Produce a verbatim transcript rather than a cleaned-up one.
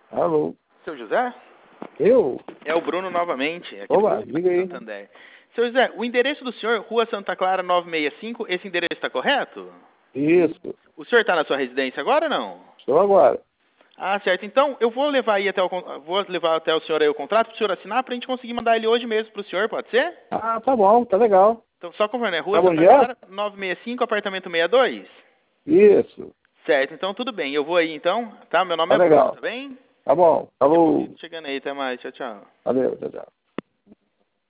Alô? Seu José? Eu? É o Bruno novamente. Aqui Olá, do diga aí. Santander. Seu José, o endereço do senhor, Rua Santa Clara novecentos e sessenta e cinco, esse endereço está correto? Isso. O senhor está na sua residência agora ou não? Estou agora. Ah, certo. Então, eu vou levar aí até o, con- vou levar até o senhor aí o contrato para o senhor assinar para a gente conseguir mandar ele hoje mesmo para o senhor, pode ser? Ah, tá bom, tá legal. Então, só confirmando, é Rua Sabe onde Santa é? Clara novecentos e sessenta e cinco, apartamento sessenta e dois? Isso. Certo, então tudo bem. Eu vou aí então, tá? Meu nome Tá é Bruno, legal. tá bem? Tá bom. Daqui a pouquinho Falou. tô chegando aí. Até mais. Tchau, tchau. Valeu, tchau, tchau.